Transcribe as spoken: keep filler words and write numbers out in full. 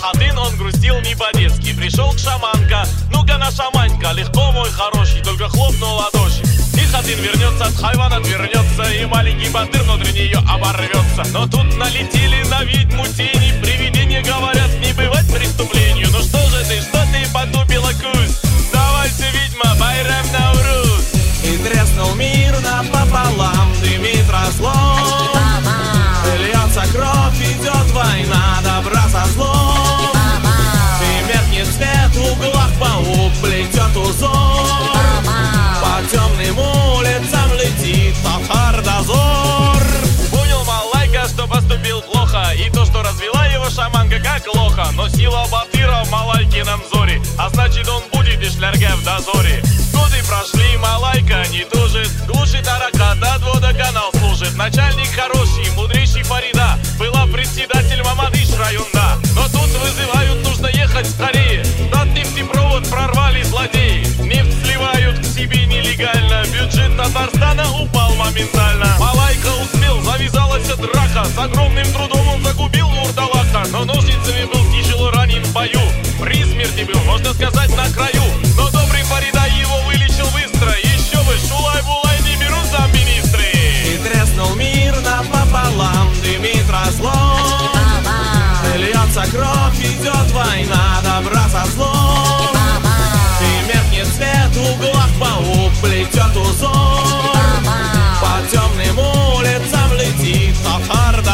хатын он грустил не по-детски. Пришел к шаманка, ну-ка на шаманька, легко, мой хороший, только хлопнул ладоши. И хатын вернется, от хайван отвернется, и маленький батыр внутри нее оборвется. Но тут налетели на ведьму тени, привидения говорят, не бывать преступлению. Ну что же ты, что ты потупила кусь? Давайте, ведьма, байрам Наурус. И треснул мир напополам, дымит разлом. Льется кровь, идет война, добра со злом. И меркнет свет, в углах паук плетет узор. По темным улицам летит татар-дозор. Понял Малайка, что поступил плохо, и то, что развела его шаманка как лоха. Но сила батыра в Малайкином зоре, а значит он будет и шлярга в дозоре. Годы прошли, Малайка не тужит, глушит аракат, от водоканал служит. Начальник хороший, мудрейший Фарида, была председатель Мамадыш районда. Но тут вызывают, нужно ехать скорее, тот нефтепровод прорвали злодеи. Нефть сливают к себе нелегально, бюджет Татарстана упал моментально. Малайка успел, завязалась драка, с огромным трудом он загубил вурдалака. Но ножницами был тяжело ранен в бою, при смерти был, можно сказать, на краю. Но добрый Фарида его вылечил быстро, еще бы шулай-булай не берут замминистры. И треснул мир напополам, дымит разлом. Льется кровь, идет война, добра со злом. И меркнет свет, в углах паук плетет узор. По темным улицам летит татар